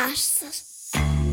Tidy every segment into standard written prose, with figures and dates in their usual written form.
Podcastes.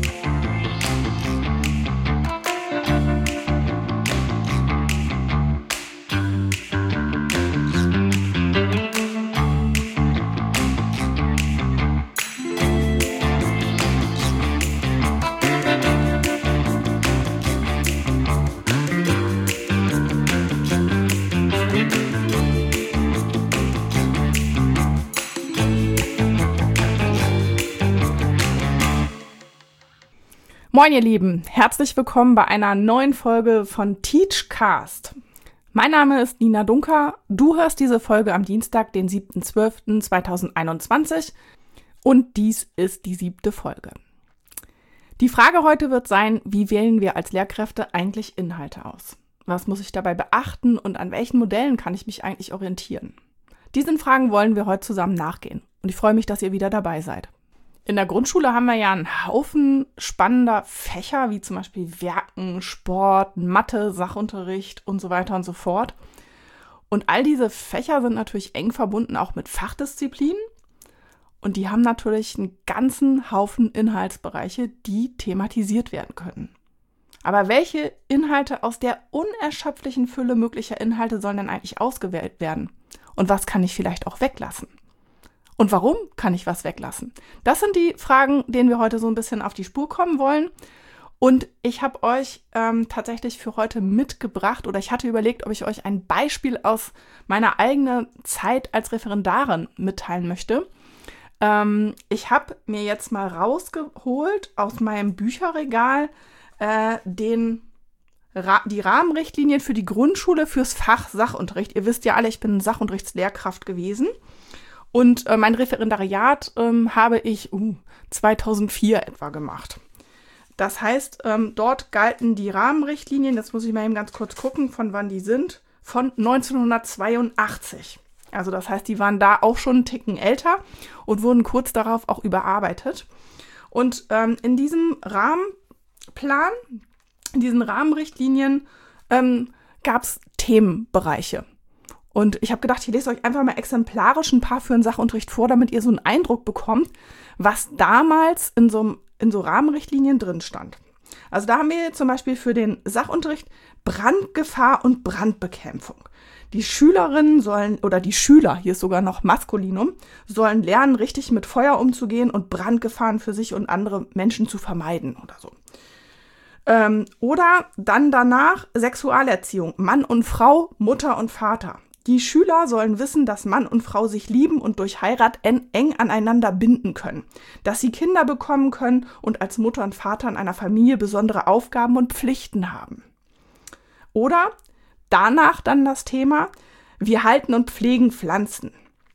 Moin ihr Lieben, herzlich willkommen bei einer neuen Folge von Teachcast. Mein Name ist Nina Dunker, du hörst diese Folge am Dienstag, den 7.12.2021 und dies ist die 7. Folge. Die Frage heute wird sein, wie wählen wir als Lehrkräfte eigentlich Inhalte aus? Was muss ich dabei beachten und an welchen Modellen kann ich mich eigentlich orientieren? Diesen Fragen wollen wir heute zusammen nachgehen und ich freue mich, dass ihr wieder dabei seid. In der Grundschule haben wir ja einen Haufen spannender Fächer, wie zum Beispiel Werken, Sport, Mathe, Sachunterricht und so weiter und so fort. Und all diese Fächer sind natürlich eng verbunden auch mit Fachdisziplinen. Und die haben natürlich einen ganzen Haufen Inhaltsbereiche, die thematisiert werden können. Aber welche Inhalte aus der unerschöpflichen Fülle möglicher Inhalte sollen denn eigentlich ausgewählt werden? Und was kann ich vielleicht auch weglassen? Und warum kann ich was weglassen? Das sind die Fragen, denen wir heute so ein bisschen auf die Spur kommen wollen. Und ich habe euch tatsächlich für heute mitgebracht oder ich hatte überlegt, ob ich euch ein Beispiel aus meiner eigenen Zeit als Referendarin mitteilen möchte. Ich habe mir jetzt mal rausgeholt aus meinem Bücherregal die Rahmenrichtlinien für die Grundschule fürs Fach Sachunterricht. Ihr wisst ja alle, ich bin Sachunterrichtslehrkraft gewesen. Und mein Referendariat habe ich 2004 etwa gemacht. Das heißt, dort galten die Rahmenrichtlinien, jetzt muss ich mal eben ganz kurz gucken, von wann die sind, von 1982. Also das heißt, die waren da auch schon einen Ticken älter und wurden kurz darauf auch überarbeitet. Und in diesem Rahmenplan, in diesen Rahmenrichtlinien gab es Themenbereiche. Und ich habe gedacht, ich lese euch einfach mal exemplarisch ein paar für den Sachunterricht vor, damit ihr so einen Eindruck bekommt, was damals in so Rahmenrichtlinien drin stand. Also da haben wir zum Beispiel für den Sachunterricht Brandgefahr und Brandbekämpfung. Die Schülerinnen sollen, oder die Schüler, hier ist sogar noch Maskulinum, sollen lernen, richtig mit Feuer umzugehen und Brandgefahren für sich und andere Menschen zu vermeiden oder so. Oder dann danach Sexualerziehung, Mann und Frau, Mutter und Vater. Die Schüler sollen wissen, dass Mann und Frau sich lieben und durch Heirat eng aneinander binden können, dass sie Kinder bekommen können und als Mutter und Vater in einer Familie besondere Aufgaben und Pflichten haben. Oder danach dann das Thema, wir halten und pflegen Pflanzen.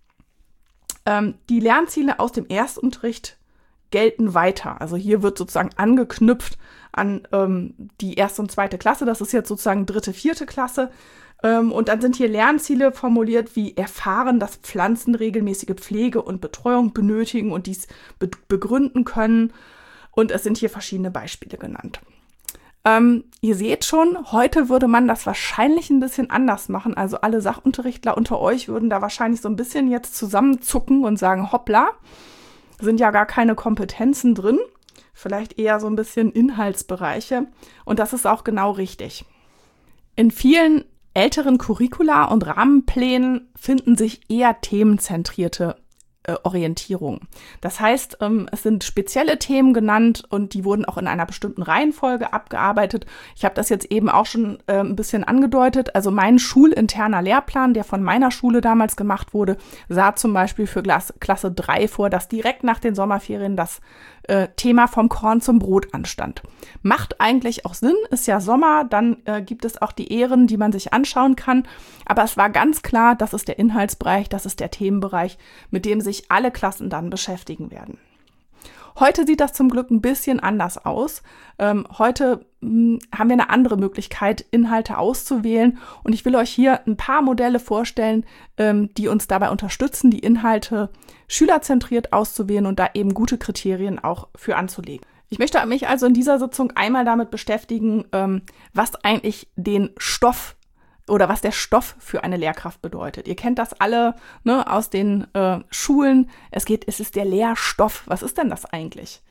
Die Lernziele aus dem Erstunterricht gelten weiter. Also hier wird sozusagen angeknüpft an die 1. und 2. Klasse. Das ist jetzt sozusagen 3., 4. Klasse. Und dann sind hier Lernziele formuliert, wie erfahren, dass Pflanzen regelmäßige Pflege und Betreuung benötigen und dies begründen können. Und es sind hier verschiedene Beispiele genannt. Ihr seht schon, heute würde man das wahrscheinlich ein bisschen anders machen. Also alle Sachunterrichtler unter euch würden da wahrscheinlich so ein bisschen jetzt zusammenzucken und sagen, hoppla, sind ja gar keine Kompetenzen drin. Vielleicht eher so ein bisschen Inhaltsbereiche. Und das ist auch genau richtig. In vielen älteren Curricula und Rahmenplänen finden sich eher themenzentrierte Orientierungen. Das heißt, es sind spezielle Themen genannt und die wurden auch in einer bestimmten Reihenfolge abgearbeitet. Ich habe das jetzt eben auch schon ein bisschen angedeutet. Also mein schulinterner Lehrplan, der von meiner Schule damals gemacht wurde, sah zum Beispiel für Klasse 3 vor, dass direkt nach den Sommerferien das Thema vom Korn zum Brot anstand. Macht eigentlich auch Sinn, ist ja Sommer, dann gibt es auch die Ehren, die man sich anschauen kann. Aber es war ganz klar, das ist der Inhaltsbereich, das ist der Themenbereich, mit dem sich alle Klassen dann beschäftigen werden. Heute sieht das zum Glück ein bisschen anders aus. Heute haben wir eine andere Möglichkeit, Inhalte auszuwählen. Und ich will euch hier ein paar Modelle vorstellen, die uns dabei unterstützen, die Inhalte schülerzentriert auszuwählen und da eben gute Kriterien auch für anzulegen. Ich möchte mich also in dieser Sitzung einmal damit beschäftigen, was eigentlich den Stoff oder was der Stoff für eine Lehrkraft bedeutet. Ihr kennt das alle, ne, aus den Schulen. Es ist der Lehrstoff. Was ist denn das eigentlich?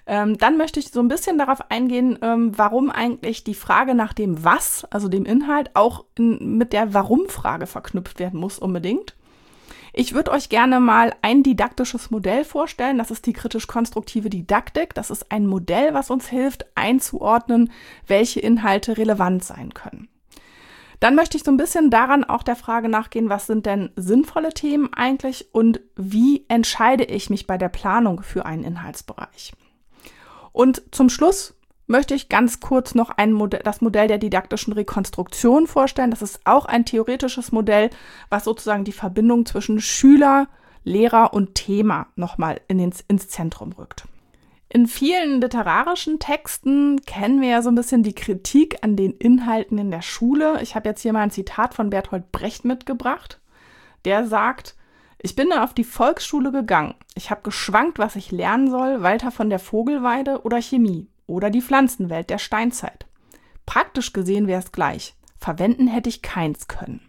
Dann möchte ich so ein bisschen darauf eingehen, warum eigentlich die Frage nach dem Was, also dem Inhalt, auch mit der Warum-Frage verknüpft werden muss unbedingt. Ich würde euch gerne mal ein didaktisches Modell vorstellen. Das ist die kritisch-konstruktive Didaktik. Das ist ein Modell, was uns hilft, einzuordnen, welche Inhalte relevant sein können. Dann möchte ich so ein bisschen daran auch der Frage nachgehen, was sind denn sinnvolle Themen eigentlich und wie entscheide ich mich bei der Planung für einen Inhaltsbereich. Und zum Schluss möchte ich ganz kurz noch das Modell der didaktischen Rekonstruktion vorstellen. Das ist auch ein theoretisches Modell, was sozusagen die Verbindung zwischen Schüler, Lehrer und Thema nochmal ins Zentrum rückt. In vielen literarischen Texten kennen wir ja so ein bisschen die Kritik an den Inhalten in der Schule. Ich habe jetzt hier mal ein Zitat von Bertolt Brecht mitgebracht. Der sagt: Ich bin auf die Volksschule gegangen. Ich habe geschwankt, was ich lernen soll, Walter von der Vogelweide oder Chemie oder die Pflanzenwelt der Steinzeit. Praktisch gesehen wäre es gleich. Verwenden hätte ich keins können.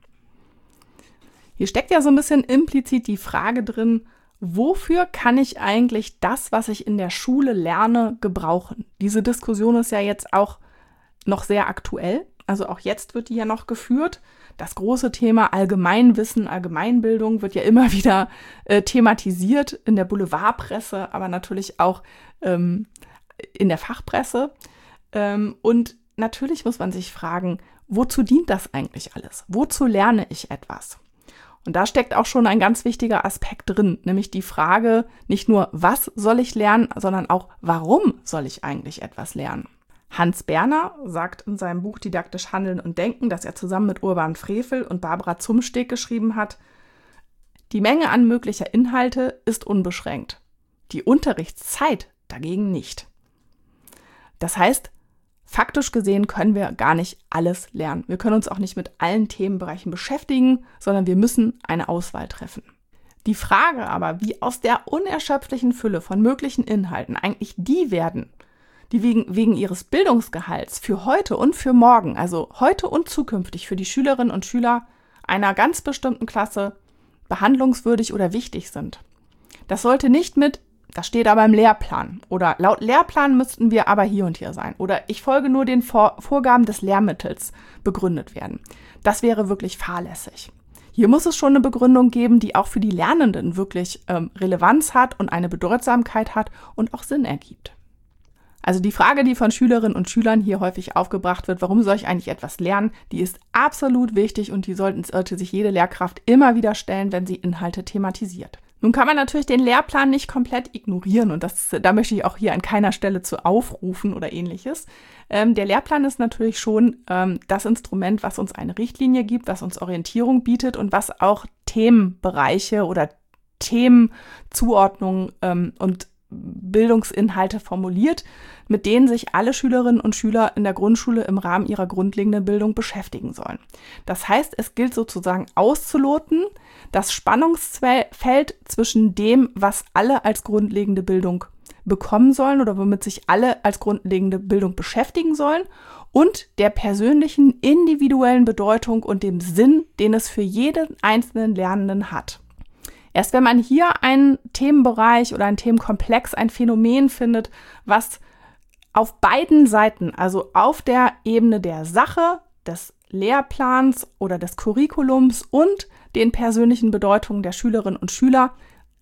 Hier steckt ja so ein bisschen implizit die Frage drin, wofür kann ich eigentlich das, was ich in der Schule lerne, gebrauchen? Diese Diskussion ist ja jetzt auch noch sehr aktuell. Also auch jetzt wird die ja noch geführt. Das große Thema Allgemeinwissen, Allgemeinbildung wird ja immer wieder thematisiert in der Boulevardpresse, aber natürlich auch in der Fachpresse. Und natürlich muss man sich fragen, wozu dient das eigentlich alles? Wozu lerne ich etwas? Und da steckt auch schon ein ganz wichtiger Aspekt drin, nämlich die Frage nicht nur, was soll ich lernen, sondern auch, warum soll ich eigentlich etwas lernen? Hans Berner sagt in seinem Buch Didaktisch Handeln und Denken, das er zusammen mit Urban Frevel und Barbara Zumsteg geschrieben hat: Die Menge an möglicher Inhalte ist unbeschränkt, die Unterrichtszeit dagegen nicht. Das heißt, faktisch gesehen können wir gar nicht alles lernen. Wir können uns auch nicht mit allen Themenbereichen beschäftigen, sondern wir müssen eine Auswahl treffen. Die Frage aber, wie aus der unerschöpflichen Fülle von möglichen Inhalten eigentlich die werden, die wegen ihres Bildungsgehalts für heute und für morgen, also heute und zukünftig für die Schülerinnen und Schüler einer ganz bestimmten Klasse behandlungswürdig oder wichtig sind. Das sollte nicht mit Das steht aber im Lehrplan oder laut Lehrplan müssten wir aber hier und hier sein oder ich folge nur den Vorgaben des Lehrmittels begründet werden. Das wäre wirklich fahrlässig. Hier muss es schon eine Begründung geben, die auch für die Lernenden wirklich Relevanz hat und eine Bedeutsamkeit hat und auch Sinn ergibt. Also die Frage, die von Schülerinnen und Schülern hier häufig aufgebracht wird, warum soll ich eigentlich etwas lernen, die ist absolut wichtig und die sollte sich jede Lehrkraft immer wieder stellen, wenn sie Inhalte thematisiert. Nun kann man natürlich den Lehrplan nicht komplett ignorieren und da möchte ich auch hier an keiner Stelle zu aufrufen oder ähnliches. Der Lehrplan ist natürlich schon das Instrument, was uns eine Richtlinie gibt, was uns Orientierung bietet und was auch Themenbereiche oder Themenzuordnungen und Bildungsinhalte formuliert, mit denen sich alle Schülerinnen und Schüler in der Grundschule im Rahmen ihrer grundlegenden Bildung beschäftigen sollen. Das heißt, es gilt sozusagen auszuloten, das Spannungsfeld zwischen dem, was alle als grundlegende Bildung bekommen sollen oder womit sich alle als grundlegende Bildung beschäftigen sollen und der persönlichen, individuellen Bedeutung und dem Sinn, den es für jeden einzelnen Lernenden hat. Erst wenn man hier einen Themenbereich oder einen Themenkomplex, ein Phänomen findet, was auf beiden Seiten, also auf der Ebene der Sache, des Lehrplans oder des Curriculums und den persönlichen Bedeutungen der Schülerinnen und Schüler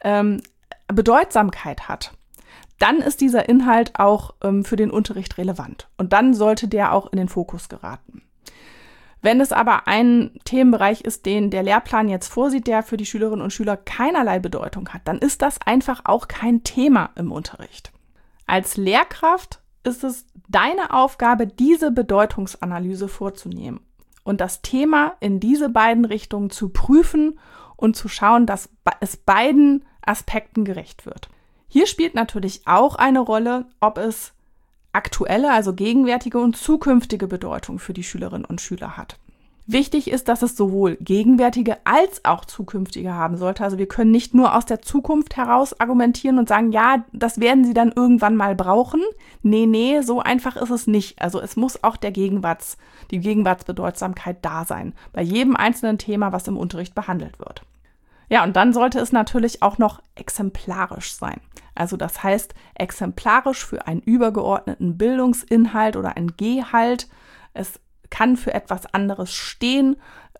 Bedeutsamkeit hat, dann ist dieser Inhalt auch für den Unterricht relevant und dann sollte der auch in den Fokus geraten. Wenn es aber ein Themenbereich ist, den der Lehrplan jetzt vorsieht, der für die Schülerinnen und Schüler keinerlei Bedeutung hat, dann ist das einfach auch kein Thema im Unterricht. Als Lehrkraft ist es deine Aufgabe, diese Bedeutungsanalyse vorzunehmen und das Thema in diese beiden Richtungen zu prüfen und zu schauen, dass es beiden Aspekten gerecht wird. Hier spielt natürlich auch eine Rolle, ob es aktuelle, also gegenwärtige und zukünftige Bedeutung für die Schülerinnen und Schüler hat. Wichtig ist, dass es sowohl gegenwärtige als auch zukünftige haben sollte. Also wir können nicht nur aus der Zukunft heraus argumentieren und sagen, ja, das werden sie dann irgendwann mal brauchen. Nee, so einfach ist es nicht. Also es muss auch die Gegenwartsbedeutsamkeit da sein, bei jedem einzelnen Thema, was im Unterricht behandelt wird. Ja, und dann sollte es natürlich auch noch exemplarisch sein. Also das heißt, exemplarisch für einen übergeordneten Bildungsinhalt oder einen Gehalt. Es kann für etwas anderes stehen.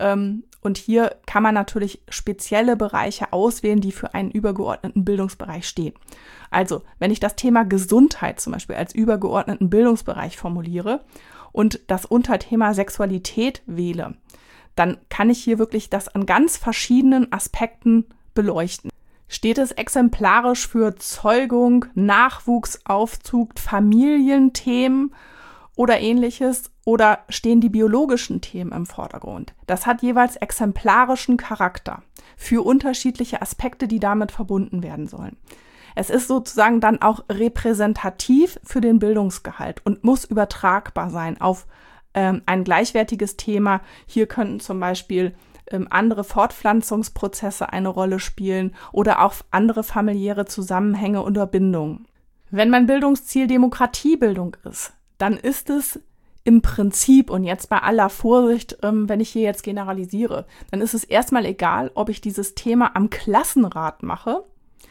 Und hier kann man natürlich spezielle Bereiche auswählen, die für einen übergeordneten Bildungsbereich stehen. Also, wenn ich das Thema Gesundheit zum Beispiel als übergeordneten Bildungsbereich formuliere und das Unterthema Sexualität wähle, dann kann ich hier wirklich das an ganz verschiedenen Aspekten beleuchten. Steht es exemplarisch für Zeugung, Nachwuchsaufzug, Familienthemen oder ähnliches? Oder stehen die biologischen Themen im Vordergrund? Das hat jeweils exemplarischen Charakter für unterschiedliche Aspekte, die damit verbunden werden sollen. Es ist sozusagen dann auch repräsentativ für den Bildungsgehalt und muss übertragbar sein auf ein gleichwertiges Thema. Hier könnten zum Beispiel andere Fortpflanzungsprozesse eine Rolle spielen oder auch andere familiäre Zusammenhänge oder Bindungen. Wenn mein Bildungsziel Demokratiebildung ist, dann ist es im Prinzip, und jetzt bei aller Vorsicht, wenn ich hier jetzt generalisiere, dann ist es erstmal egal, ob ich dieses Thema am Klassenrat mache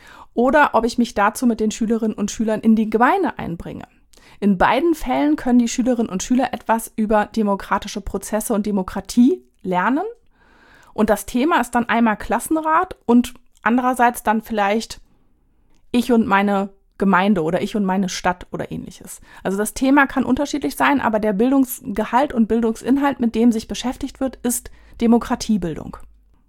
oder ob ich mich dazu mit den Schülerinnen und Schülern in die Gemeinde einbringe. In beiden Fällen können die Schülerinnen und Schüler etwas über demokratische Prozesse und Demokratie lernen. Und das Thema ist dann einmal Klassenrat und andererseits dann vielleicht ich und meine Gemeinde oder ich und meine Stadt oder ähnliches. Also das Thema kann unterschiedlich sein, aber der Bildungsgehalt und Bildungsinhalt, mit dem sich beschäftigt wird, ist Demokratiebildung.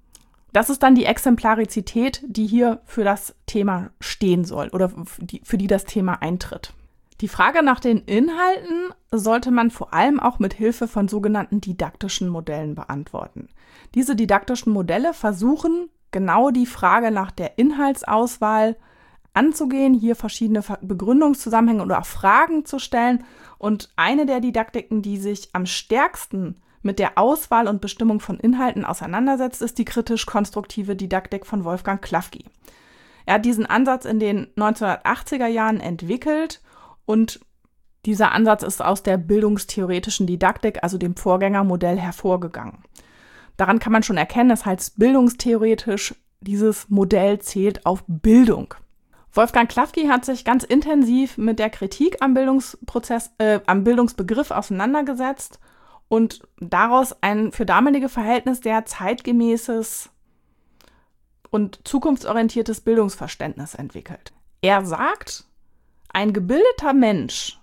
Das ist dann die Exemplarizität, die hier für das Thema stehen soll oder für die das Thema eintritt. Die Frage nach den Inhalten sollte man vor allem auch mit Hilfe von sogenannten didaktischen Modellen beantworten. Diese didaktischen Modelle versuchen genau die Frage nach der Inhaltsauswahl anzugehen, hier verschiedene Begründungszusammenhänge oder auch Fragen zu stellen. Und eine der Didaktiken, die sich am stärksten mit der Auswahl und Bestimmung von Inhalten auseinandersetzt, ist die kritisch-konstruktive Didaktik von Wolfgang Klafki. Er hat diesen Ansatz in den 1980er Jahren entwickelt und dieser Ansatz ist aus der bildungstheoretischen Didaktik, also dem Vorgängermodell, hervorgegangen. Daran kann man schon erkennen, das heißt bildungstheoretisch, dieses Modell zählt auf Bildung. Wolfgang Klafki hat sich ganz intensiv mit der Kritik am Bildungsbegriff auseinandergesetzt und daraus ein für damalige Verhältnisse sehr zeitgemäßes und zukunftsorientiertes Bildungsverständnis entwickelt. Er sagt, ein gebildeter Mensch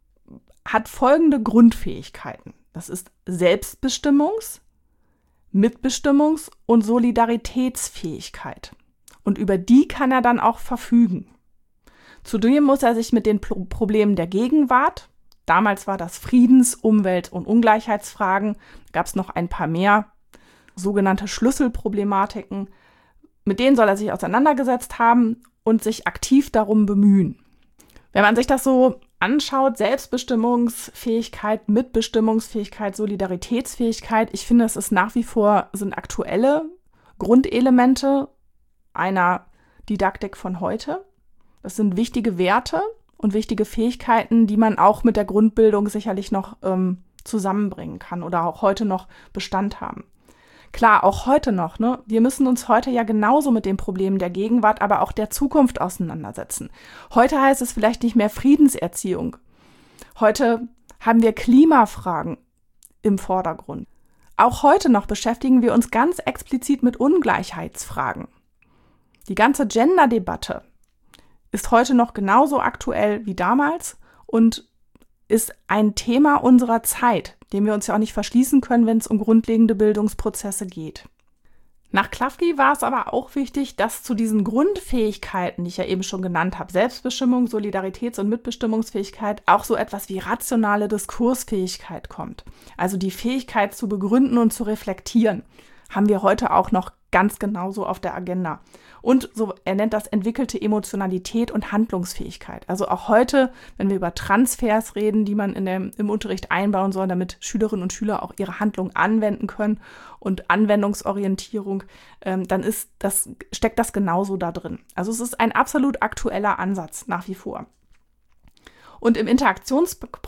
hat folgende Grundfähigkeiten. Das ist Selbstbestimmungs-, Mitbestimmungs- und Solidaritätsfähigkeit. Und über die kann er dann auch verfügen. Zudem muss er sich mit den Problemen der Gegenwart, damals war das Friedens-, Umwelt- und Ungleichheitsfragen, gab es noch ein paar mehr sogenannte Schlüsselproblematiken, mit denen soll er sich auseinandergesetzt haben und sich aktiv darum bemühen. Wenn man sich das so anschaut, Selbstbestimmungsfähigkeit, Mitbestimmungsfähigkeit, Solidaritätsfähigkeit, ich finde, es ist nach wie vor, sind aktuelle Grundelemente einer Didaktik von heute. Das sind wichtige Werte und wichtige Fähigkeiten, die man auch mit der Grundbildung sicherlich noch zusammenbringen kann oder auch heute noch Bestand haben. Klar, auch heute noch, ne? Wir müssen uns heute ja genauso mit den Problemen der Gegenwart, aber auch der Zukunft auseinandersetzen. Heute heißt es vielleicht nicht mehr Friedenserziehung. Heute haben wir Klimafragen im Vordergrund. Auch heute noch beschäftigen wir uns ganz explizit mit Ungleichheitsfragen. Die ganze Gender-Debatte ist heute noch genauso aktuell wie damals und ist ein Thema unserer Zeit, dem wir uns ja auch nicht verschließen können, wenn es um grundlegende Bildungsprozesse geht. Nach Klafki war es aber auch wichtig, dass zu diesen Grundfähigkeiten, die ich ja eben schon genannt habe, Selbstbestimmung, Solidaritäts- und Mitbestimmungsfähigkeit, auch so etwas wie rationale Diskursfähigkeit kommt. Also die Fähigkeit zu begründen und zu reflektieren, haben wir heute auch noch ganz genauso auf der Agenda. Und so, er nennt das entwickelte Emotionalität und Handlungsfähigkeit. Also auch heute, wenn wir über Transfers reden, die man im Unterricht einbauen soll, damit Schülerinnen und Schüler auch ihre Handlung anwenden können und Anwendungsorientierung, dann steckt das genauso da drin. Also es ist ein absolut aktueller Ansatz nach wie vor. Und im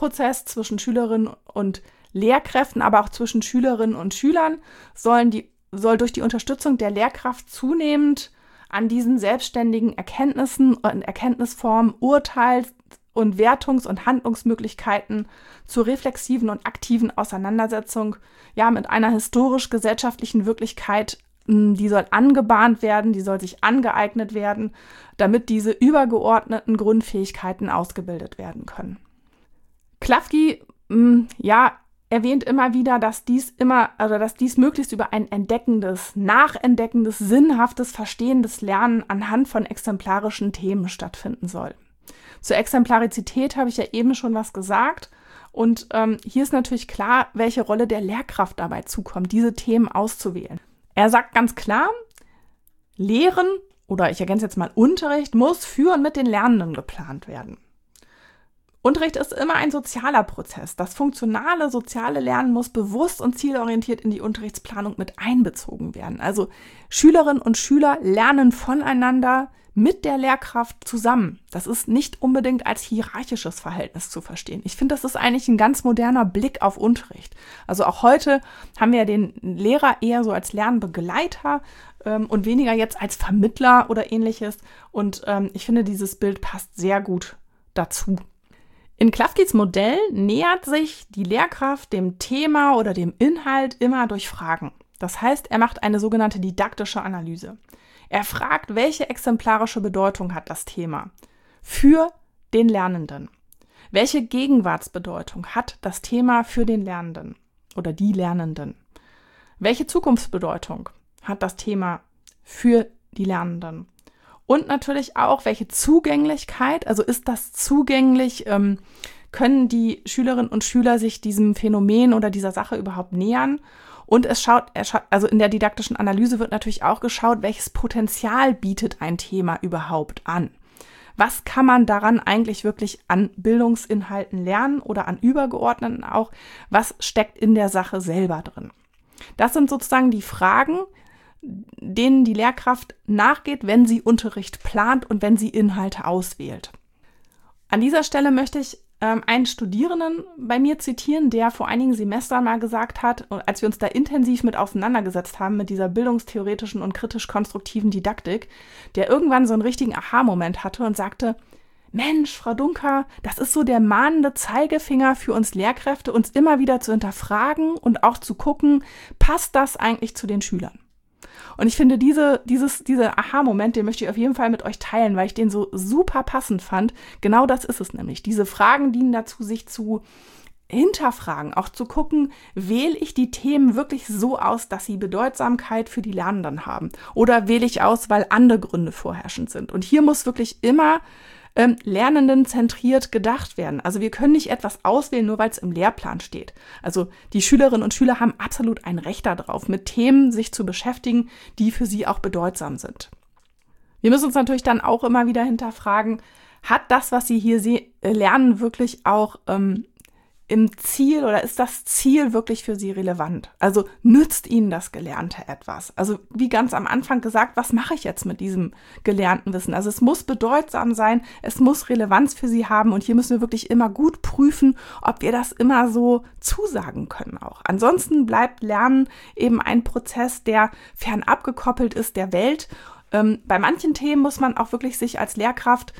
Interaktionsprozess zwischen Schülerinnen und Lehrkräften, aber auch zwischen Schülerinnen und Schülern sollen die soll durch die Unterstützung der Lehrkraft zunehmend an diesen selbstständigen Erkenntnissen und Erkenntnisformen, Urteils- und Wertungs- und Handlungsmöglichkeiten zur reflexiven und aktiven Auseinandersetzung mit einer historisch-gesellschaftlichen Wirklichkeit, die soll angebahnt werden, die soll sich angeeignet werden, damit diese übergeordneten Grundfähigkeiten ausgebildet werden können. Klafki erwähnt immer wieder, dass dies möglichst über ein entdeckendes, nachentdeckendes, sinnhaftes, verstehendes Lernen anhand von exemplarischen Themen stattfinden soll. Zur Exemplarizität habe ich ja eben schon was gesagt. Und hier ist natürlich klar, welche Rolle der Lehrkraft dabei zukommt, diese Themen auszuwählen. Er sagt ganz klar, Lehren, oder ich ergänze jetzt mal Unterricht, muss für und mit den Lernenden geplant werden. Unterricht ist immer ein sozialer Prozess. Das funktionale, soziale Lernen muss bewusst und zielorientiert in die Unterrichtsplanung mit einbezogen werden. Also Schülerinnen und Schüler lernen voneinander mit der Lehrkraft zusammen. Das ist nicht unbedingt als hierarchisches Verhältnis zu verstehen. Ich finde, das ist eigentlich ein ganz moderner Blick auf Unterricht. Also auch heute haben wir den Lehrer eher so als Lernbegleiter und weniger jetzt als Vermittler oder ähnliches. Und ich finde, dieses Bild passt sehr gut dazu. In Klafkis Modell nähert sich die Lehrkraft dem Thema oder dem Inhalt immer durch Fragen. Das heißt, er macht eine sogenannte didaktische Analyse. Er fragt, welche exemplarische Bedeutung hat das Thema für den Lernenden? Welche Gegenwartsbedeutung hat das Thema für den Lernenden oder die Lernenden? Welche Zukunftsbedeutung hat das Thema für die Lernenden? Und natürlich auch, welche Zugänglichkeit, also ist das zugänglich, können die Schülerinnen und Schüler sich diesem Phänomen oder dieser Sache überhaupt nähern? Und also in der didaktischen Analyse wird natürlich auch geschaut, welches Potenzial bietet ein Thema überhaupt an? Was kann man daran eigentlich wirklich an Bildungsinhalten lernen oder an übergeordneten auch? Was steckt in der Sache selber drin? Das sind sozusagen die Fragen, denen die Lehrkraft nachgeht, wenn sie Unterricht plant und wenn sie Inhalte auswählt. An dieser Stelle möchte ich einen Studierenden bei mir zitieren, der vor einigen Semestern mal gesagt hat, als wir uns da intensiv mit auseinandergesetzt haben, mit dieser bildungstheoretischen und kritisch-konstruktiven Didaktik, der irgendwann so einen richtigen Aha-Moment hatte und sagte, Mensch, Frau Dunker, das ist so der mahnende Zeigefinger für uns Lehrkräfte, uns immer wieder zu hinterfragen und auch zu gucken, passt das eigentlich zu den Schülern? Und ich finde, dieser Aha-Moment, den möchte ich auf jeden Fall mit euch teilen, weil ich den so super passend fand. Genau das ist es nämlich. Diese Fragen dienen dazu, sich zu hinterfragen, auch zu gucken, wähle ich die Themen wirklich so aus, dass sie Bedeutsamkeit für die Lernenden haben? Oder wähle ich aus, weil andere Gründe vorherrschend sind? Und hier muss wirklich immer Lernenden zentriert gedacht werden. Also wir können nicht etwas auswählen, nur weil es im Lehrplan steht. Also die Schülerinnen und Schüler haben absolut ein Recht darauf, mit Themen sich zu beschäftigen, die für sie auch bedeutsam sind. Wir müssen uns natürlich dann auch immer wieder hinterfragen, hat das, was sie hier lernen, wirklich auch im Ziel oder ist das Ziel wirklich für sie relevant? Also nützt ihnen das Gelernte etwas? Also wie ganz am Anfang gesagt, was mache ich jetzt mit diesem gelernten Wissen? Also es muss bedeutsam sein, es muss Relevanz für sie haben und hier müssen wir wirklich immer gut prüfen, ob wir das immer so zusagen können auch. Ansonsten bleibt Lernen eben ein Prozess, der fernab gekoppelt ist der Welt. Bei manchen Themen muss man auch wirklich sich als Lehrkraft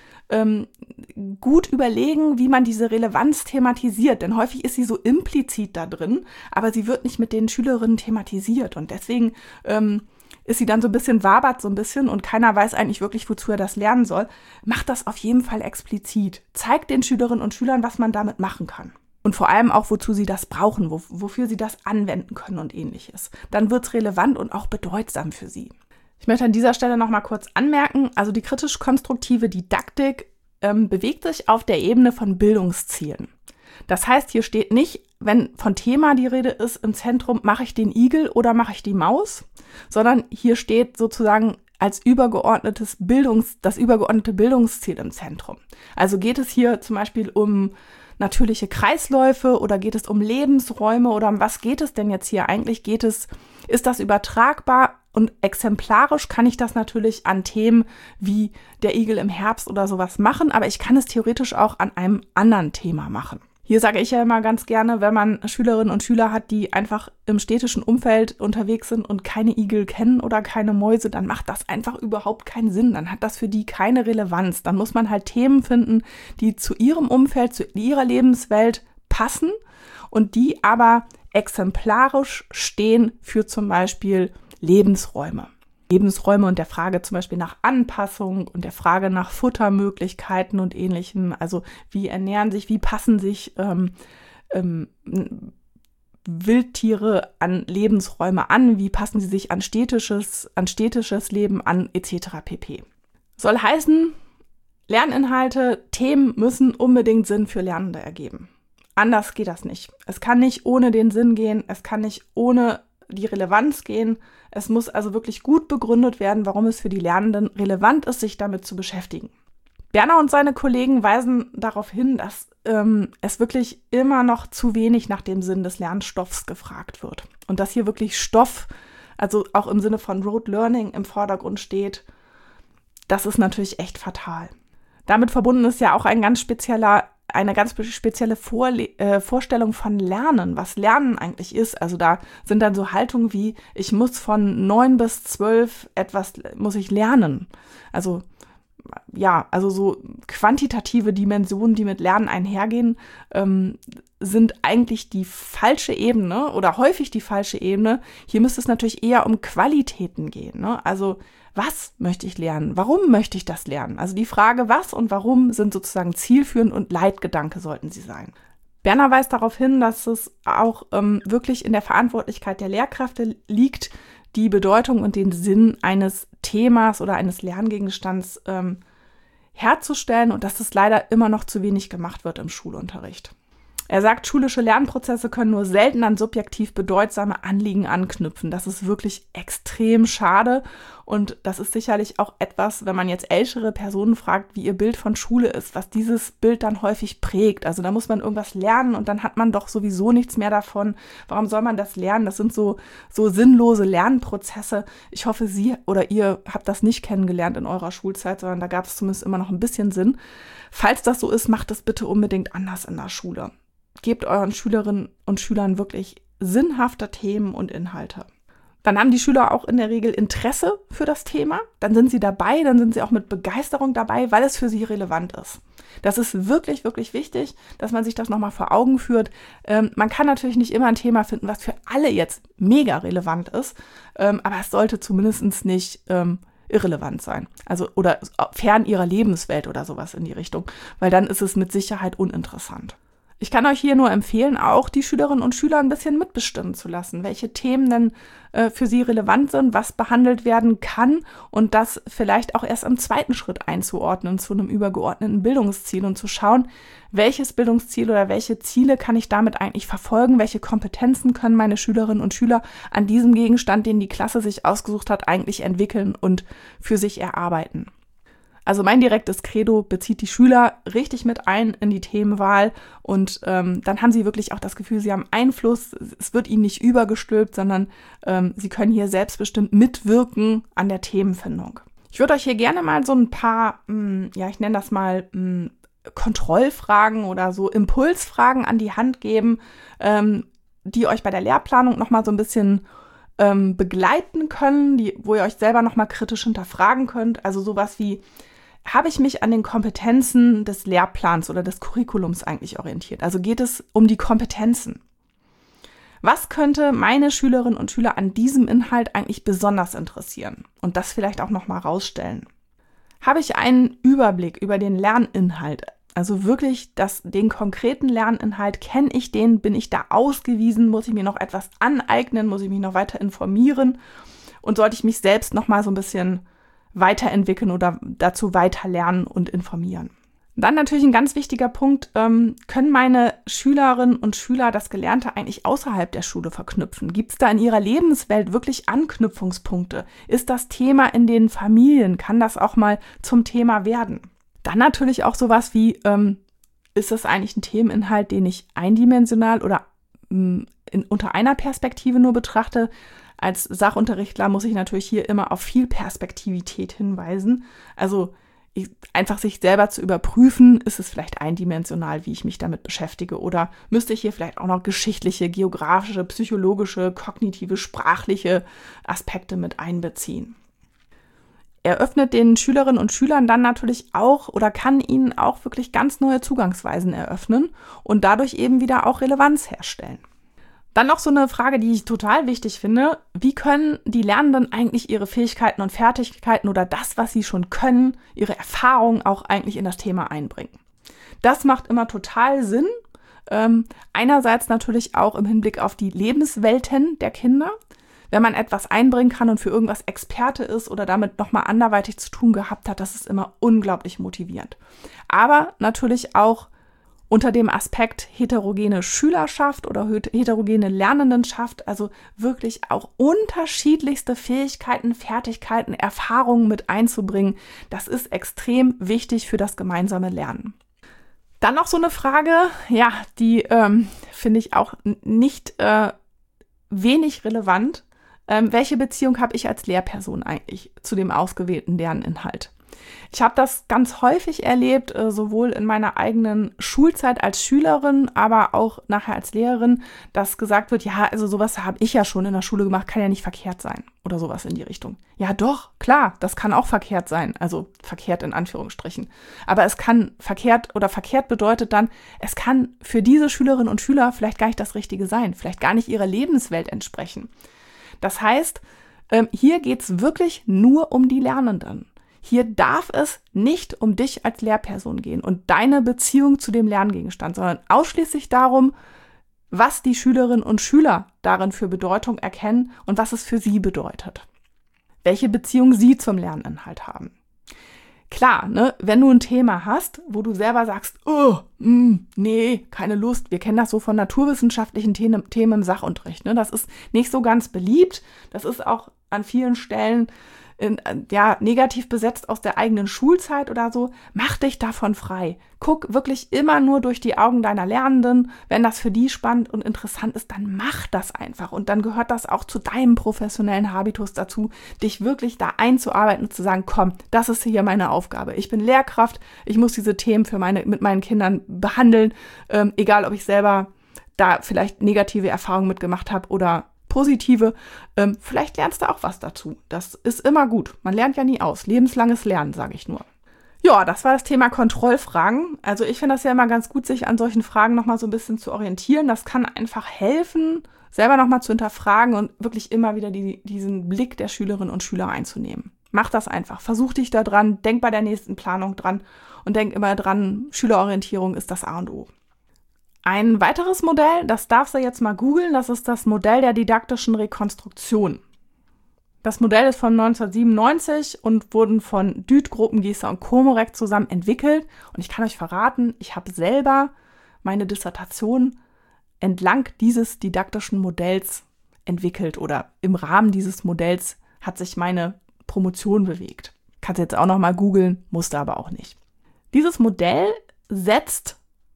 gut überlegen, wie man diese Relevanz thematisiert. Denn häufig ist sie so implizit da drin, aber sie wird nicht mit den Schülerinnen thematisiert. Und deswegen ist sie dann so ein bisschen, wabert so ein bisschen und keiner weiß eigentlich wirklich, wozu er das lernen soll. Macht das auf jeden Fall explizit. Zeigt den Schülerinnen und Schülern, was man damit machen kann. Und vor allem auch, wozu sie das brauchen, wofür sie das anwenden können und ähnliches. Dann wird es relevant und auch bedeutsam für sie. Ich möchte an dieser Stelle noch mal kurz anmerken, also die kritisch-konstruktive Didaktik bewegt sich auf der Ebene von Bildungszielen. Das heißt, hier steht nicht, wenn von Thema die Rede ist, im Zentrum, mache ich den Igel oder mache ich die Maus, sondern hier steht sozusagen als das übergeordnete Bildungsziel im Zentrum. Also geht es hier zum Beispiel um natürliche Kreisläufe oder geht es um Lebensräume oder um was geht es denn jetzt hier eigentlich? Ist das übertragbar und exemplarisch kann ich das natürlich an Themen wie der Igel im Herbst oder sowas machen, aber ich kann es theoretisch auch an einem anderen Thema machen. Hier sage ich ja immer ganz gerne, wenn man Schülerinnen und Schüler hat, die einfach im städtischen Umfeld unterwegs sind und keine Igel kennen oder keine Mäuse, dann macht das einfach überhaupt keinen Sinn. Dann hat das für die keine Relevanz. Dann muss man halt Themen finden, die zu ihrem Umfeld, zu ihrer Lebenswelt passen und die aber exemplarisch stehen für zum Beispiel Lebensräume. Lebensräume und der Frage zum Beispiel nach Anpassung und der Frage nach Futtermöglichkeiten und Ähnlichem. Also wie ernähren sich, wie passen sich Wildtiere an Lebensräume an, wie passen sie sich an städtisches Leben an, etc. pp. Soll heißen, Lerninhalte, Themen müssen unbedingt Sinn für Lernende ergeben. Anders geht das nicht. Es kann nicht ohne den Sinn gehen, es kann nicht ohne die Relevanz gehen. Es muss also wirklich gut begründet werden, warum es für die Lernenden relevant ist, sich damit zu beschäftigen. Berner und seine Kollegen weisen darauf hin, dass es wirklich immer noch zu wenig nach dem Sinn des Lernstoffs gefragt wird. Und dass hier wirklich Stoff, also auch im Sinne von Rote Learning, im Vordergrund steht. Das ist natürlich echt fatal. Damit verbunden ist ja auch eine ganz spezielle Vorstellung von Lernen, was Lernen eigentlich ist. Also da sind dann so Haltungen wie, ich muss von 9 bis 12 muss ich lernen. Also so quantitative Dimensionen, die mit Lernen einhergehen, sind eigentlich die falsche Ebene oder häufig die falsche Ebene. Hier müsste es natürlich eher um Qualitäten gehen, ne? Also was möchte ich lernen? Warum möchte ich das lernen? Also die Frage, was und warum, sind sozusagen zielführend und Leitgedanke sollten sie sein. Berner weist darauf hin, dass es auch wirklich in der Verantwortlichkeit der Lehrkräfte liegt, die Bedeutung und den Sinn eines Themas oder eines Lerngegenstands herzustellen und dass das leider immer noch zu wenig gemacht wird im Schulunterricht. Er sagt, schulische Lernprozesse können nur selten an subjektiv bedeutsame Anliegen anknüpfen. Das ist wirklich extrem schade und das ist sicherlich auch etwas, wenn man jetzt ältere Personen fragt, wie ihr Bild von Schule ist, was dieses Bild dann häufig prägt. Also da muss man irgendwas lernen und dann hat man doch sowieso nichts mehr davon. Warum soll man das lernen? Das sind so sinnlose Lernprozesse. Ich hoffe, Sie oder ihr habt das nicht kennengelernt in eurer Schulzeit, sondern da gab es zumindest immer noch ein bisschen Sinn. Falls das so ist, macht es bitte unbedingt anders in der Schule. Gebt euren Schülerinnen und Schülern wirklich sinnhafte Themen und Inhalte. Dann haben die Schüler auch in der Regel Interesse für das Thema. Dann sind sie dabei, dann sind sie auch mit Begeisterung dabei, weil es für sie relevant ist. Das ist wirklich, wirklich wichtig, dass man sich das nochmal vor Augen führt. Man kann natürlich nicht immer ein Thema finden, was für alle jetzt mega relevant ist, aber es sollte zumindest nicht irrelevant sein. Also oder fern ihrer Lebenswelt oder sowas in die Richtung, weil dann ist es mit Sicherheit uninteressant. Ich kann euch hier nur empfehlen, auch die Schülerinnen und Schüler ein bisschen mitbestimmen zu lassen, welche Themen denn für sie relevant sind, was behandelt werden kann und das vielleicht auch erst im zweiten Schritt einzuordnen zu einem übergeordneten Bildungsziel und zu schauen, welches Bildungsziel oder welche Ziele kann ich damit eigentlich verfolgen, welche Kompetenzen können meine Schülerinnen und Schüler an diesem Gegenstand, den die Klasse sich ausgesucht hat, eigentlich entwickeln und für sich erarbeiten. Also mein direktes Credo bezieht die Schüler richtig mit ein in die Themenwahl und dann haben sie wirklich auch das Gefühl, sie haben Einfluss, es wird ihnen nicht übergestülpt, sondern sie können hier selbstbestimmt mitwirken an der Themenfindung. Ich würde euch hier gerne mal so ein paar, ich nenne das mal Kontrollfragen oder so Impulsfragen an die Hand geben, die euch bei der Lehrplanung nochmal so ein bisschen begleiten können, wo ihr euch selber nochmal kritisch hinterfragen könnt. Also sowas wie, habe ich mich an den Kompetenzen des Lehrplans oder des Curriculums eigentlich orientiert? Also geht es um die Kompetenzen? Was könnte meine Schülerinnen und Schüler an diesem Inhalt eigentlich besonders interessieren? Und das vielleicht auch nochmal rausstellen. Habe ich einen Überblick über den Lerninhalt? Also wirklich den konkreten Lerninhalt, kenne ich den? Bin ich da ausgewiesen? Muss ich mir noch etwas aneignen? Muss ich mich noch weiter informieren? Und sollte ich mich selbst nochmal so ein bisschen weiterentwickeln oder dazu weiter lernen und informieren? Dann natürlich ein ganz wichtiger Punkt, können meine Schülerinnen und Schüler das Gelernte eigentlich außerhalb der Schule verknüpfen? Gibt es da in ihrer Lebenswelt wirklich Anknüpfungspunkte? Ist das Thema in den Familien? Kann das auch mal zum Thema werden? Dann natürlich auch sowas wie, ist das eigentlich ein Themeninhalt, den ich eindimensional oder unter einer Perspektive nur betrachte? Als Sachunterrichtler muss ich natürlich hier immer auf Vielperspektivität hinweisen. Also einfach sich selber zu überprüfen, ist es vielleicht eindimensional, wie ich mich damit beschäftige, oder müsste ich hier vielleicht auch noch geschichtliche, geografische, psychologische, kognitive, sprachliche Aspekte mit einbeziehen. Er öffnet den Schülerinnen und Schülern dann natürlich auch oder kann ihnen auch wirklich ganz neue Zugangsweisen eröffnen und dadurch eben wieder auch Relevanz herstellen. Dann noch so eine Frage, die ich total wichtig finde. Wie können die Lernenden eigentlich ihre Fähigkeiten und Fertigkeiten oder das, was sie schon können, ihre Erfahrungen auch eigentlich in das Thema einbringen? Das macht immer total Sinn. Einerseits natürlich auch im Hinblick auf die Lebenswelten der Kinder. Wenn man etwas einbringen kann und für irgendwas Experte ist oder damit nochmal anderweitig zu tun gehabt hat, das ist immer unglaublich motivierend. Aber natürlich auch unter dem Aspekt heterogene Schülerschaft oder heterogene Lernendenschaft, also wirklich auch unterschiedlichste Fähigkeiten, Fertigkeiten, Erfahrungen mit einzubringen, das ist extrem wichtig für das gemeinsame Lernen. Dann noch so eine Frage, ja, die finde ich auch nicht wenig relevant. Welche Beziehung habe ich als Lehrperson eigentlich zu dem ausgewählten Lerninhalt? Ich habe das ganz häufig erlebt, sowohl in meiner eigenen Schulzeit als Schülerin, aber auch nachher als Lehrerin, dass gesagt wird, ja, also sowas habe ich ja schon in der Schule gemacht, kann ja nicht verkehrt sein oder sowas in die Richtung. Ja doch, klar, das kann auch verkehrt sein, also verkehrt in Anführungsstrichen. Aber es kann verkehrt oder verkehrt bedeutet dann, es kann für diese Schülerinnen und Schüler vielleicht gar nicht das Richtige sein, vielleicht gar nicht ihrer Lebenswelt entsprechen. Das heißt, hier geht es wirklich nur um die Lernenden. Hier darf es nicht um dich als Lehrperson gehen und deine Beziehung zu dem Lerngegenstand, sondern ausschließlich darum, was die Schülerinnen und Schüler darin für Bedeutung erkennen und was es für sie bedeutet. Welche Beziehung sie zum Lerninhalt haben. Klar, ne, wenn du ein Thema hast, wo du selber sagst, nee, keine Lust, wir kennen das so von naturwissenschaftlichen Themen im Sachunterricht, ne, das ist nicht so ganz beliebt, das ist auch an vielen Stellen negativ besetzt aus der eigenen Schulzeit oder so, mach dich davon frei. Guck wirklich immer nur durch die Augen deiner Lernenden. Wenn das für die spannend und interessant ist, dann mach das einfach. Und dann gehört das auch zu deinem professionellen Habitus dazu, dich wirklich da einzuarbeiten und zu sagen, komm, das ist hier meine Aufgabe. Ich bin Lehrkraft, ich muss diese Themen mit meinen Kindern behandeln, egal ob ich selber da vielleicht negative Erfahrungen mitgemacht habe oder positive, vielleicht lernst du auch was dazu. Das ist immer gut. Man lernt ja nie aus. Lebenslanges Lernen, sage ich nur. Ja, das war das Thema Kontrollfragen. Also ich finde das ja immer ganz gut, sich an solchen Fragen nochmal so ein bisschen zu orientieren. Das kann einfach helfen, selber nochmal zu hinterfragen und wirklich immer wieder diesen Blick der Schülerinnen und Schüler einzunehmen. Mach das einfach. Versuch dich da dran. Denk bei der nächsten Planung dran und denk immer dran, Schülerorientierung ist das A und O. Ein weiteres Modell, das darfst du jetzt mal googeln, das ist das Modell der didaktischen Rekonstruktion. Das Modell ist von 1997 und wurden von Düth, Gropengießer und Komorek zusammen entwickelt. Und ich kann euch verraten, ich habe selber meine Dissertation entlang dieses didaktischen Modells entwickelt oder im Rahmen dieses Modells hat sich meine Promotion bewegt. Kannst jetzt auch noch mal googeln, musste aber auch nicht. Dieses Modell setzt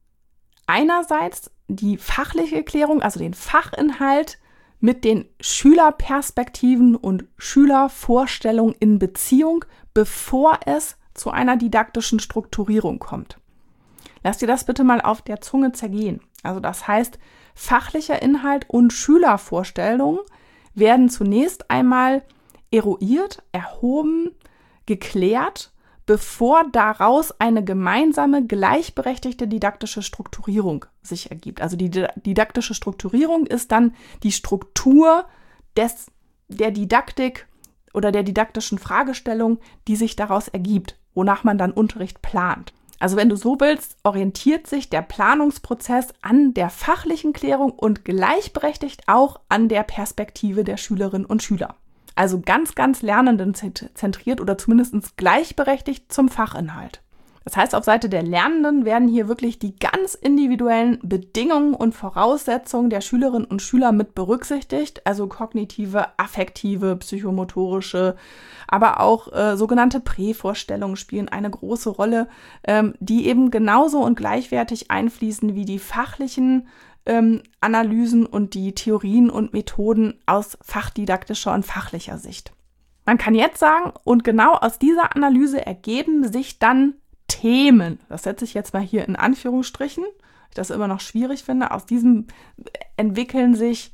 einerseits die fachliche Klärung, also den Fachinhalt, mit den Schülerperspektiven und Schülervorstellungen in Beziehung, bevor es zu einer didaktischen Strukturierung kommt. Lass dir das bitte mal auf der Zunge zergehen. Also das heißt, fachlicher Inhalt und Schülervorstellungen werden zunächst einmal eruiert, erhoben, geklärt, bevor daraus eine gemeinsame, gleichberechtigte didaktische Strukturierung sich ergibt. Also die didaktische Strukturierung ist dann die Struktur der Didaktik oder der didaktischen Fragestellung, die sich daraus ergibt, wonach man dann Unterricht plant. Also wenn du so willst, orientiert sich der Planungsprozess an der fachlichen Klärung und gleichberechtigt auch an der Perspektive der Schülerinnen und Schüler. Also ganz, ganz lernendenzentriert oder zumindest gleichberechtigt zum Fachinhalt. Das heißt, auf Seite der Lernenden werden hier wirklich die ganz individuellen Bedingungen und Voraussetzungen der Schülerinnen und Schüler mit berücksichtigt, also kognitive, affektive, psychomotorische, aber auch sogenannte Prävorstellungen spielen eine große Rolle, die eben genauso und gleichwertig einfließen wie die fachlichen Analysen und die Theorien und Methoden aus fachdidaktischer und fachlicher Sicht. Man kann jetzt sagen, und genau aus dieser Analyse ergeben sich dann Themen. Das setze ich jetzt mal hier in Anführungsstrichen, weil ich das immer noch schwierig finde. Aus diesem entwickeln sich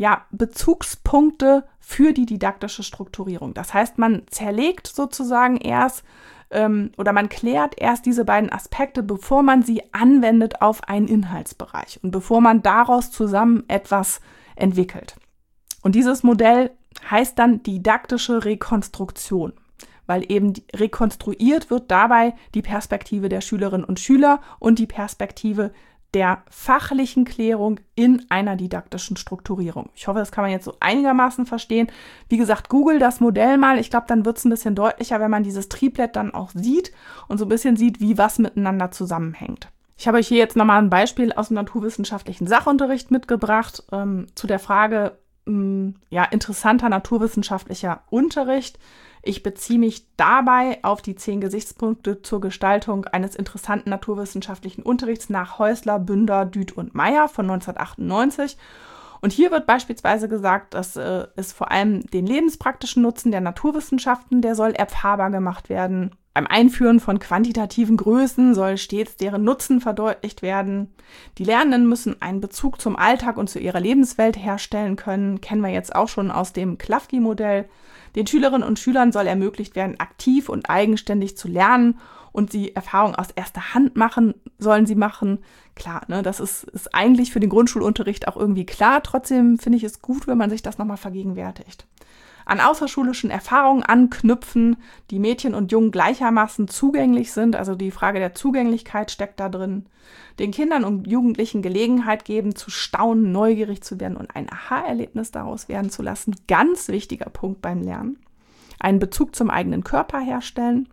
Bezugspunkte für die didaktische Strukturierung. Das heißt, man zerlegt sozusagen erst oder man klärt erst diese beiden Aspekte, bevor man sie anwendet auf einen Inhaltsbereich und bevor man daraus zusammen etwas entwickelt. Und dieses Modell heißt dann didaktische Rekonstruktion, weil eben rekonstruiert wird dabei die Perspektive der Schülerinnen und Schüler und die Perspektive der fachlichen Klärung in einer didaktischen Strukturierung. Ich hoffe, das kann man jetzt so einigermaßen verstehen. Wie gesagt, google das Modell mal. Ich glaube, dann wird es ein bisschen deutlicher, wenn man dieses Triplett dann auch sieht und so ein bisschen sieht, wie was miteinander zusammenhängt. Ich habe euch hier jetzt nochmal ein Beispiel aus dem naturwissenschaftlichen Sachunterricht mitgebracht zu der Frage, interessanter naturwissenschaftlicher Unterricht. Ich beziehe mich dabei auf die 10 Gesichtspunkte zur Gestaltung eines interessanten naturwissenschaftlichen Unterrichts nach Häusler, Bünder, Düth und Meyer von 1998. Und hier wird beispielsweise gesagt, dass es vor allem den lebenspraktischen Nutzen der Naturwissenschaften, der soll erfahrbar gemacht werden. Beim Einführen von quantitativen Größen soll stets deren Nutzen verdeutlicht werden. Die Lernenden müssen einen Bezug zum Alltag und zu ihrer Lebenswelt herstellen können. Kennen wir jetzt auch schon aus dem Klafki-Modell. Den Schülerinnen und Schülern soll ermöglicht werden, aktiv und eigenständig zu lernen und sie Erfahrungen aus erster Hand sollen sie machen. Klar, ne, das ist eigentlich für den Grundschulunterricht auch irgendwie klar. Trotzdem finde ich es gut, wenn man sich das nochmal vergegenwärtigt. An außerschulischen Erfahrungen anknüpfen, die Mädchen und Jungen gleichermaßen zugänglich sind, also die Frage der Zugänglichkeit steckt da drin. Den Kindern und Jugendlichen Gelegenheit geben, zu staunen, neugierig zu werden und ein Aha-Erlebnis daraus werden zu lassen. Ganz wichtiger Punkt beim Lernen. Einen Bezug zum eigenen Körper herstellen.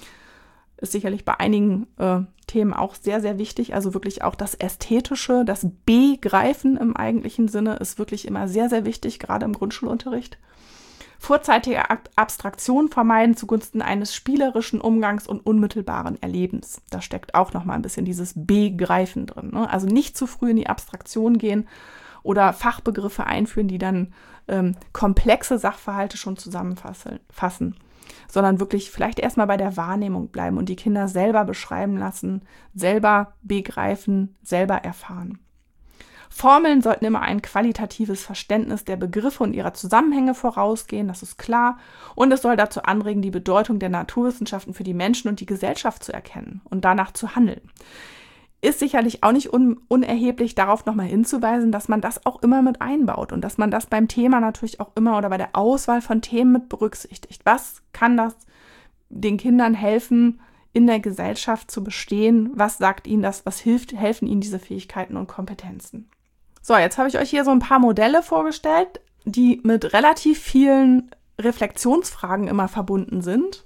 Ist sicherlich bei einigen Themen auch sehr, sehr wichtig. Also wirklich auch das Ästhetische, das Begreifen im eigentlichen Sinne ist wirklich immer sehr, sehr wichtig, gerade im Grundschulunterricht. Vorzeitige Abstraktion vermeiden zugunsten eines spielerischen Umgangs und unmittelbaren Erlebens. Da steckt auch nochmal ein bisschen dieses Begreifen drin. Ne? Also nicht zu früh in die Abstraktion gehen oder Fachbegriffe einführen, die dann komplexe Sachverhalte schon zusammenfassen, sondern wirklich vielleicht erstmal bei der Wahrnehmung bleiben und die Kinder selber beschreiben lassen, selber begreifen, selber erfahren. Formeln sollten immer ein qualitatives Verständnis der Begriffe und ihrer Zusammenhänge vorausgehen, das ist klar. Und es soll dazu anregen, die Bedeutung der Naturwissenschaften für die Menschen und die Gesellschaft zu erkennen und danach zu handeln. Ist sicherlich auch nicht unerheblich, darauf nochmal hinzuweisen, dass man das auch immer mit einbaut und dass man das beim Thema natürlich auch immer oder bei der Auswahl von Themen mit berücksichtigt. Was kann das den Kindern helfen, in der Gesellschaft zu bestehen? Was sagt ihnen das? Was helfen ihnen diese Fähigkeiten und Kompetenzen? So, jetzt habe ich euch hier so ein paar Modelle vorgestellt, die mit relativ vielen Reflexionsfragen immer verbunden sind.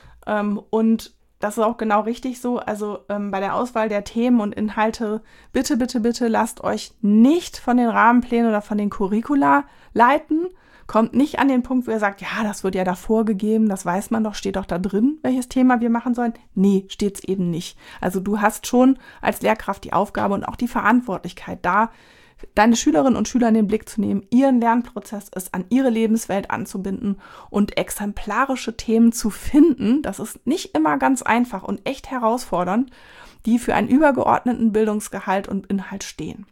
Und das ist auch genau richtig so. Also bei der Auswahl der Themen und Inhalte, bitte, bitte, bitte lasst euch nicht von den Rahmenplänen oder von den Curricula leiten. Kommt nicht an den Punkt, wo ihr sagt, ja, das wird ja da vorgegeben, das weiß man doch, steht doch da drin, welches Thema wir machen sollen. Nee, steht's eben nicht. Also du hast schon als Lehrkraft die Aufgabe und auch die Verantwortlichkeit da, deine Schülerinnen und Schüler in den Blick zu nehmen, ihren Lernprozess ist an ihre Lebenswelt anzubinden und exemplarische Themen zu finden. Das ist nicht immer ganz einfach und echt herausfordernd, die für einen übergeordneten Bildungsgehalt und Inhalt stehen.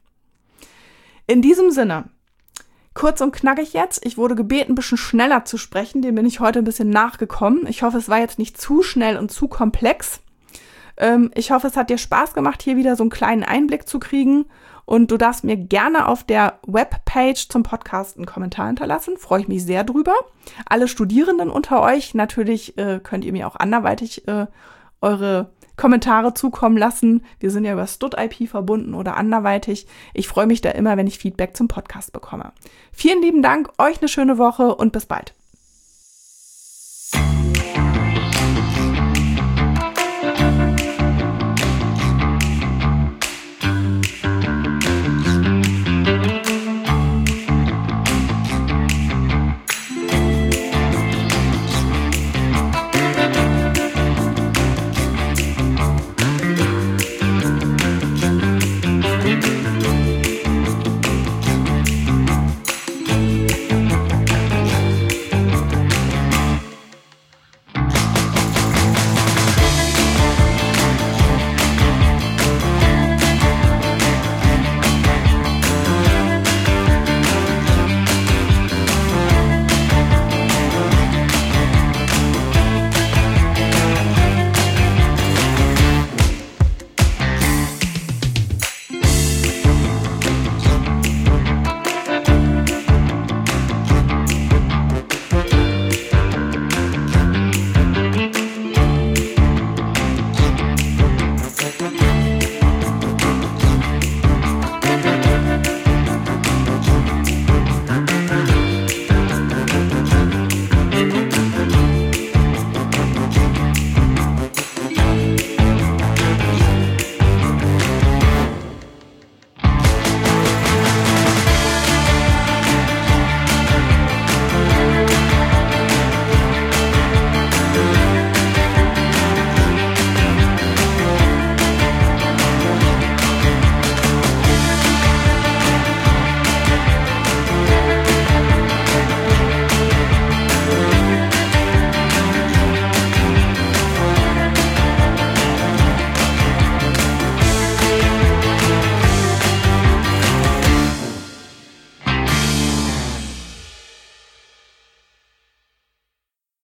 In diesem Sinne, kurz und knackig jetzt, ich wurde gebeten, ein bisschen schneller zu sprechen, dem bin ich heute ein bisschen nachgekommen. Ich hoffe, es war jetzt nicht zu schnell und zu komplex. Ich hoffe, es hat dir Spaß gemacht, hier wieder so einen kleinen Einblick zu kriegen. Und du darfst mir gerne auf der Webpage zum Podcast einen Kommentar hinterlassen. Freue ich mich sehr drüber. Alle Studierenden unter euch, natürlich könnt ihr mir auch anderweitig eure Kommentare zukommen lassen. Wir sind ja über StudIP verbunden oder anderweitig. Ich freue mich da immer, wenn ich Feedback zum Podcast bekomme. Vielen lieben Dank, euch eine schöne Woche und bis bald.